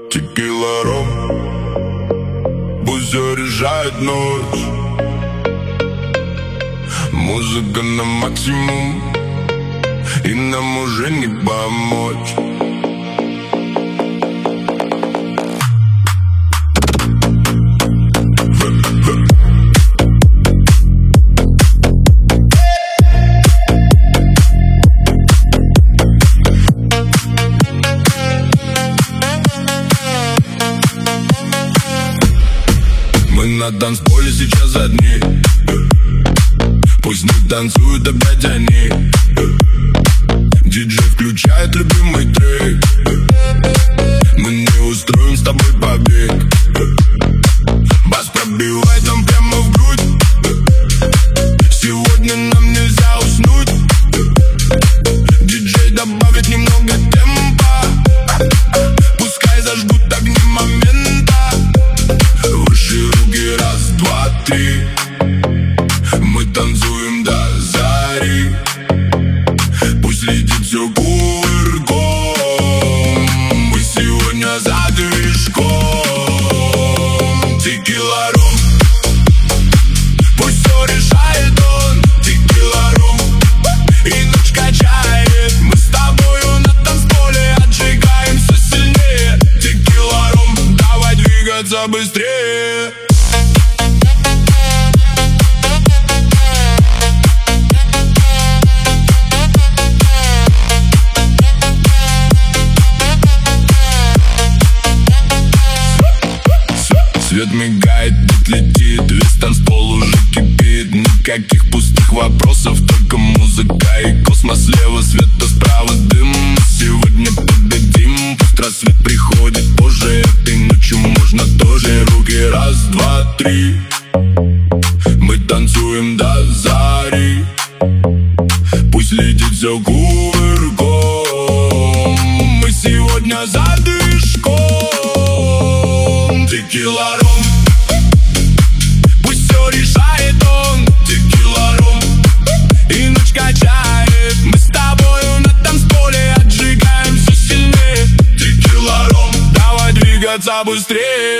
текила, ром. Пусть все решает ночь. Музыка на максимум, и нам уже не помочь. Мы на танцполе сейчас одни. Пусть не танцуют опять они. Диджей включает любимый трек. Мы не устроим с тобой побег. Бас пробивает нам прямо в грудь. Сегодня нам нельзя уснуть. Диджей добавит немного темпа. Пускай зажгут огни момента. Выше руки, раз, два, три. Мы танцуем до зари. Пусть летит все кувырком. Мы сегодня за движком. Текила, ром. Пусть все решает он. Текила, ром. И ночь качает. Мы с тобою на танцполе отжигаем все сильнее. Текила, ром. Давай двигаться быстрее. Свет мигает, бит летит, весь танцпол уже кипит. Никаких пустых вопросов, только музыка и космос. Слева света, справа дым. Сегодня победим, пусть рассвет приходит позже. Этой ночью можно тоже. Руки, раз, два, три. Мы танцуем до зари. Пусть летит все кувырком. Мы сегодня за движком. Текила, ром. Пусть все решает он. Текила, ром. И ночь качает. Мы с тобою на танцполе отжигаем все сильнее. Текила, ром. Давай двигаться быстрее.